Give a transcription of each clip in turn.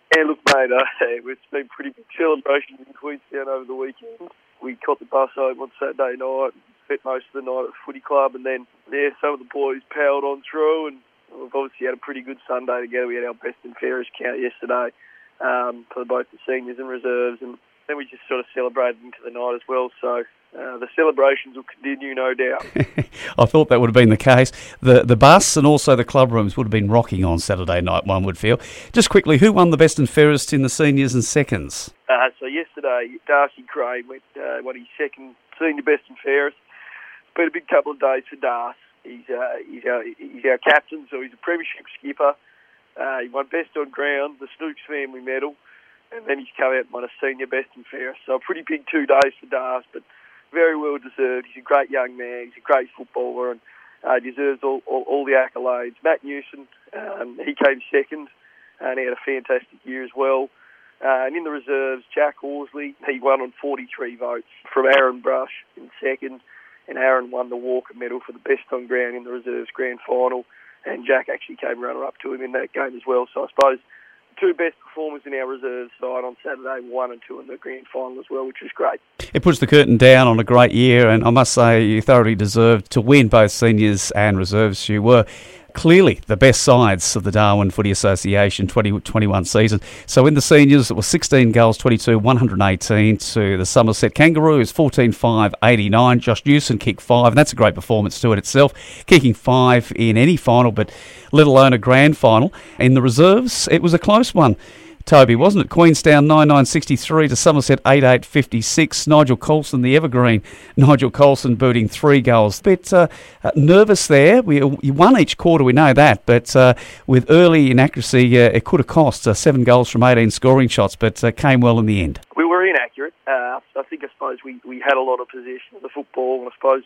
Yeah, look, mate, it's been pretty big celebration in Queenstown over the weekend. We caught the bus home on Saturday night, spent most of the night at the footy club, and then, some of the boys powered on through, and we've obviously had a pretty good Sunday together. We had our best and fairest count yesterday for both the seniors and reserves, and then we just sort of celebrated into the night as well, so the celebrations will continue, no doubt. I thought that would have been the case. The bus and also the club rooms would have been rocking on Saturday night, one would feel. Just quickly, who won the best and fairest in the seniors and seconds? So yesterday, Darcy Crane won his second senior best and fairest. It's been a big couple of days for Darcy. He's our captain, so he's a premiership skipper. He won best on ground, the Snooks family medal, and then he's come out and won a senior best and fairest. So a pretty big 2 days for Darcy, but very well deserved. He's a great young man. He's a great footballer and deserves all the accolades. Matt Newson, he came second and he had a fantastic year as well. And in the reserves, Jack Horsley, he won on 43 votes from Aaron Brush in second. And Aaron won the Walker medal for the best on ground in the reserves grand final. And Jack actually came runner-up to him in that game as well. So I suppose the 2 best performers in our reserves side on Saturday, 1 and 2 in the grand final as well, which was great. It puts the curtain down on a great year, and I must say you thoroughly deserved to win both seniors and reserves. You were clearly the best sides of the Darwin Footy Association 2021 season. So in the seniors, it was 16 goals, 22, 118 to the Somerset Kangaroos, 14-5, 89. Josh Newson kicked 5, and that's a great performance to it itself, kicking 5 in any final, but let alone a grand final. In the reserves, it was a close one, Toby, wasn't it? Queenstown 9-9-63 to Somerset 8-8-56. Nigel Coulson, the evergreen. Nigel Coulson booting 3 goals. Bit nervous there. You won each quarter, we know that, but with early inaccuracy, it could have cost 7 goals from 18 scoring shots, but came well in the end. We were inaccurate. I suppose we had a lot of possession of the football, and I suppose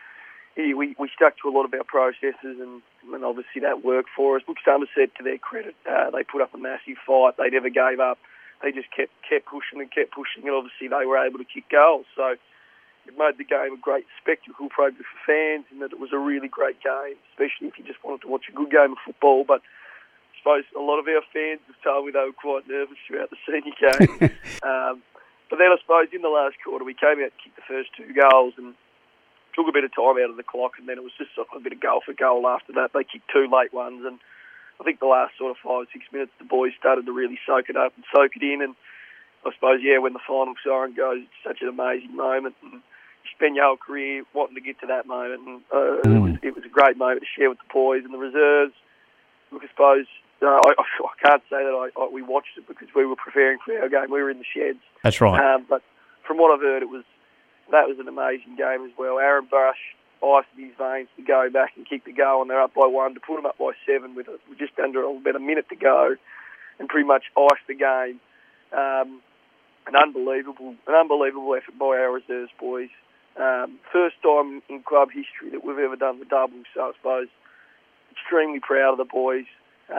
we stuck to a lot of our processes, and obviously that worked for us. Look, Somerset, to their credit, they put up a massive fight. They never gave up. They just kept pushing, and obviously they were able to kick goals. So it made the game a great spectacle, probably for fans, in that it was a really great game, especially if you just wanted to watch a good game of football. But I suppose a lot of our fans have told me they were quite nervous throughout the senior game. But then I suppose in the last quarter we came out and kicked the first 2 goals and took a bit of time out of the clock, and then it was just a bit of goal for goal after that. They kicked 2 late ones, and I think the last sort of 5 or 6 minutes, the boys started to really soak it up and soak it in. And I suppose, when the final siren goes, it's such an amazing moment, and you spend your whole career wanting to get to that moment. And it was a great moment to share with the boys and the reserves. Look, I suppose I can't say that we watched it because we were preparing for our game. We were in the sheds. That's right. But from what I've heard, that was an amazing game as well. Aaron Brush iced his veins to go back and kick the goal, and they're up by 1 to put them up by 7 with just under about a minute to go, and pretty much iced the game. An unbelievable effort by our reserves boys. First time in club history that we've ever done the double, so I suppose extremely proud of the boys.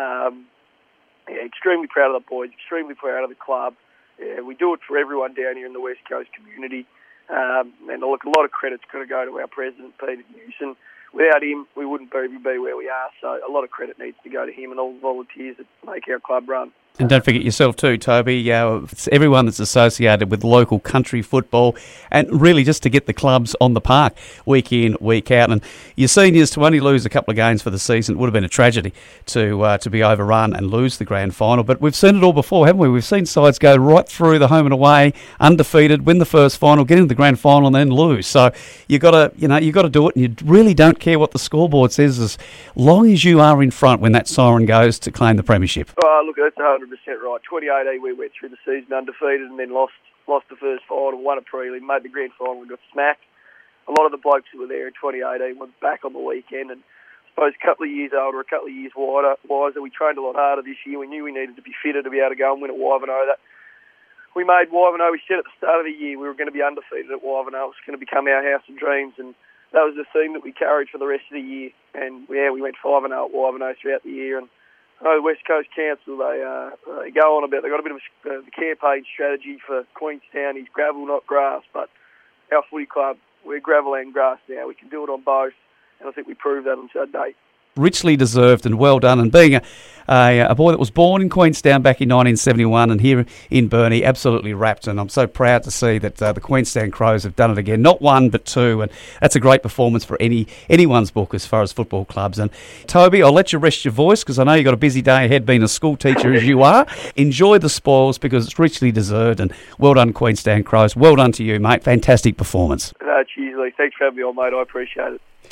Extremely proud of the boys. Extremely proud of the club. Yeah, we do it for everyone down here in the West Coast community. And look, a lot of credit's got to go to our president, Peter Newson. Without him, we wouldn't be where we are. So a lot of credit needs to go to him and all the volunteers that make our club run. And don't forget yourself too, Toby. It's everyone that's associated with local country football, and really just to get the clubs on the park week in, week out. And your seniors to only lose a couple of games for the season would have been a tragedy to be overrun and lose the grand final. But we've seen it all before, haven't we? We've seen sides go right through the home and away, undefeated, win the first final, get into the grand final, and then lose. So you got to do it, and you really don't care what the scoreboard says as long as you are in front when that siren goes to claim the premiership. Look, that's 100% right. 2018, we went through the season undefeated and then lost the first final, won a prelim, made the grand final and got smacked. A lot of the blokes who were there in 2018 were back on the weekend, and I suppose a couple of years older, a couple of years wiser. We trained a lot harder this year. We knew we needed to be fitter to be able to go and win at Wivenhoe. We made Wivenhoe, we said at the start of the year we were going to be undefeated at Wivenhoe. It was going to become our house of dreams, and that was the theme that we carried for the rest of the year. And we went 5-0 at Wivenhoe throughout the year. And the West Coast Council, they go on about, they've got a bit of a campaign strategy for Queenstown. It's gravel, not grass, but our footy club, we're gravel and grass now. We can do it on both, and I think we proved that on Saturday. richly deserved and well done. And being a boy that was born in Queenstown back in 1971 and here in Burnie, absolutely wrapped. And I'm so proud to see that the Queenstown Crows have done it again, not one but two. And that's a great performance for anyone's book as far as football clubs. And Toby, I'll let you rest your voice because I know you've got a busy day ahead being a school teacher as you are. Enjoy the spoils because it's richly deserved. And well done, Queenstown Crows. Well done to you, mate. Fantastic performance. Cheers, Lee. Thanks for having me on, mate. I appreciate it.